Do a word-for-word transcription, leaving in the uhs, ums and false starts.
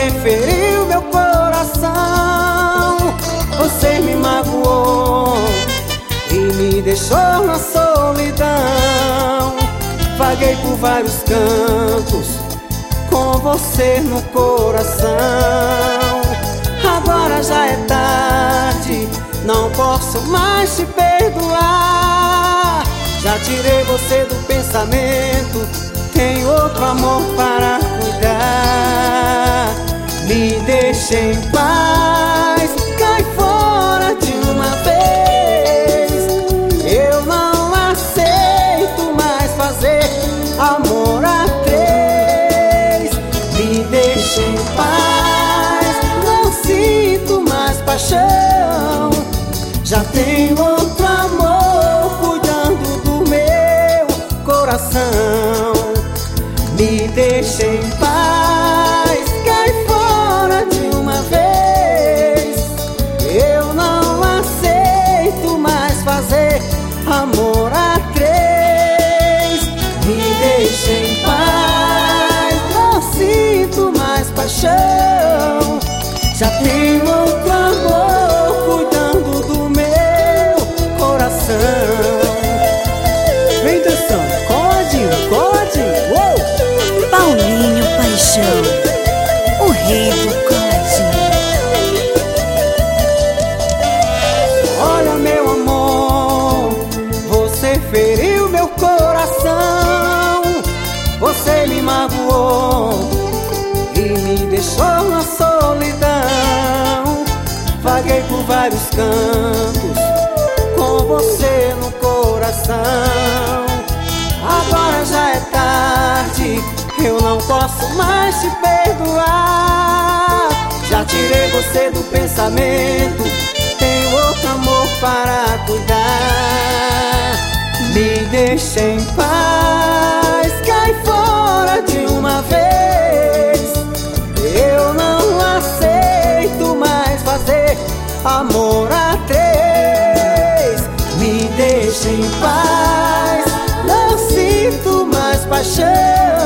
Você feriu meu coração, você me magoou e me deixou na solidão. Vaguei por vários cantos com você no coração. Agora já é tarde, não posso mais te perdoar. Já tirei você do pensamento, tem outro amor para cuidar. Me deixe em paz, cai fora de uma vez. Eu não aceito mais fazer amor a três. Me deixe em paz, não sinto mais paixão. Já tenho outro amor cuidando do meu coração. Me deixe em paz, cai fora de uma vez. Eu não aceito mais fazer amor a três. Me deixe em paz, não sinto mais paixão. Já tenho outro amor cuidando do meu coração. Vem dançando, coladinho, coladinho, uou! Paulinho Paixão, o rei do coladinho. Olha, meu amor, você feriu meu coração. Você me magoou e me deixou na solidão. Vaguei por vários cantos com você no coração. Agora já é tarde, eu não posso mais te perdoar. Já tirei você do pensamento, tenho outro amor para cuidar. Me deixe em paz, cai fora de uma vez. Eu não aceito mais fazer amor a três. Me deixe em paz, não sinto mais paixão.